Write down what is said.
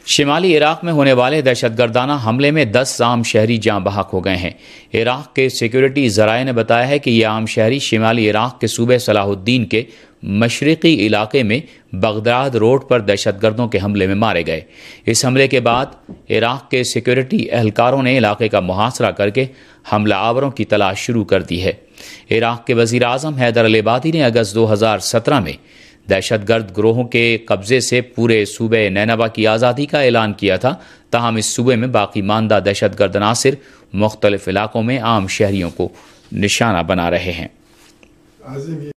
शिमाली Iraq में होने वाले दहशतगर्दाना हमले में 10 आम शहरी जाँ बहक हो गए हैं। इराक के सिक्योरिटी ज़राए ने बताया है कि ये आम शहरी शिमाली इराक के सूबे सलाहुद्दीन के मशरक़ी इलाके में बगदाद रोड पर दहशतगर्दों के हमले में मारे गए। इस हमले के बाद इराक के सिक्योरिटी एहलकारों ने इलाके का मुहासरा करके हमला आवरों की तलाश शुरू कर दी है। इराक के वज़ीर आज़म हैदर अल अबादी ने अगस्त 2017 में दहशतगर्द ग्रोहों के कब्जे से पूरे सूबे नैनवा की आज़ादी का ऐलान किया था। ताहम इस सूबे में बाकी मानदा दहशतगर्द अनासिर मुख्तलिफ इलाकों में आम शहरियों को निशाना बना रहे हैं।